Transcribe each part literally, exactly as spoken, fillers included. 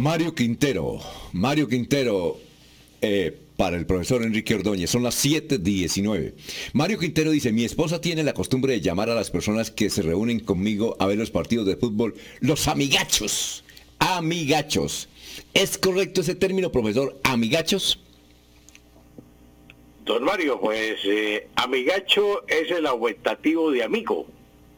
Mario Quintero, Mario Quintero, eh, para el profesor Enrique Ordóñez, son las siete diecinueve. Mario Quintero dice, mi esposa tiene la costumbre de llamar a las personas que se reúnen conmigo a ver los partidos de fútbol, los amigachos, amigachos. ¿Es correcto ese término, profesor, amigachos? Don Mario, pues eh, amigacho es el aumentativo de amigo.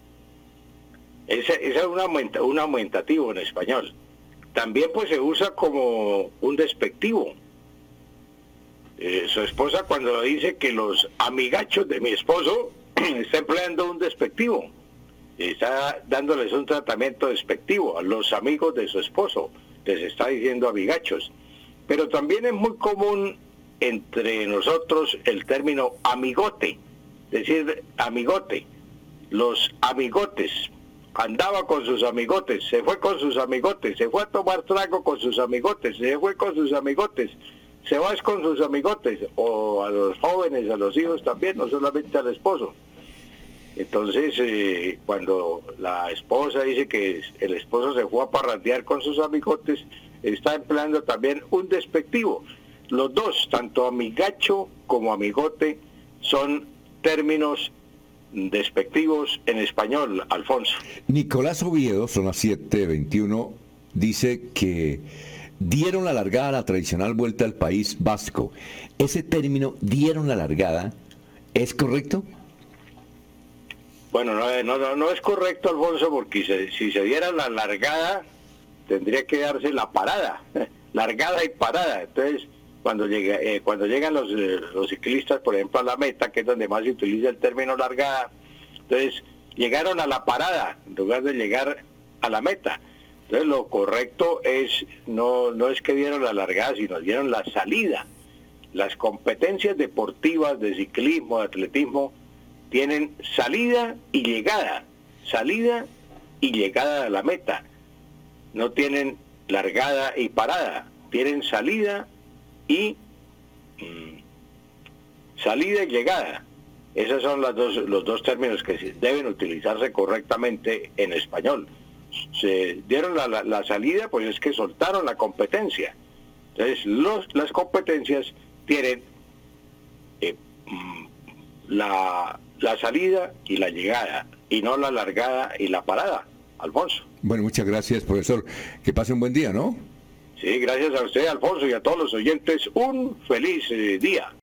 Ese, ese es un, aumenta, un aumentativo en español. También pues se usa como un despectivo. Eh, su esposa cuando dice que los amigachos de mi esposo está empleando un despectivo. Está dándoles un tratamiento despectivo a los amigos de su esposo. Les está diciendo amigachos. Pero también es muy común entre nosotros el término amigote. Es decir, amigote. Los amigotes. Andaba con sus amigotes, se fue con sus amigotes, se fue a tomar trago con sus amigotes, se fue con sus amigotes, se va con sus amigotes, o a los jóvenes, a los hijos también, no solamente al esposo. Entonces, eh, cuando la esposa dice que el esposo se fue a parrandear con sus amigotes, está empleando también un despectivo. Los dos, tanto amigacho como amigote, son términos despectivos en español, Alfonso. Nicolás Oviedo, son las siete veintiuno, dice que dieron la largada a la tradicional vuelta al País Vasco. ¿Ese término, dieron la largada, es correcto? Bueno, no, no, no es correcto, Alfonso, porque se, si se diera la largada, tendría que darse la parada, largada y parada. Entonces, cuando llega, eh, cuando llegan los, eh, los ciclistas, por ejemplo, a la meta, que es donde más se utiliza el término largada, entonces llegaron a la parada en lugar de llegar a la meta. Entonces lo correcto es, no, no es que dieron la largada, sino dieron la salida. Las competencias deportivas de ciclismo, de atletismo, tienen salida y llegada, salida y llegada a la meta. No tienen largada y parada, tienen salida y mmm, salida y llegada. Esos son las dos, los dos términos que deben utilizarse correctamente en español. Se dieron la, la, la salida, pues es que soltaron la competencia. Entonces, los, las competencias tienen eh, la, la salida y la llegada, y no la largada y la parada, Alfonso. Bueno, muchas gracias, profesor. Que pase un buen día, ¿no? Sí, gracias a usted, Alfonso, y a todos los oyentes, un feliz eh, día.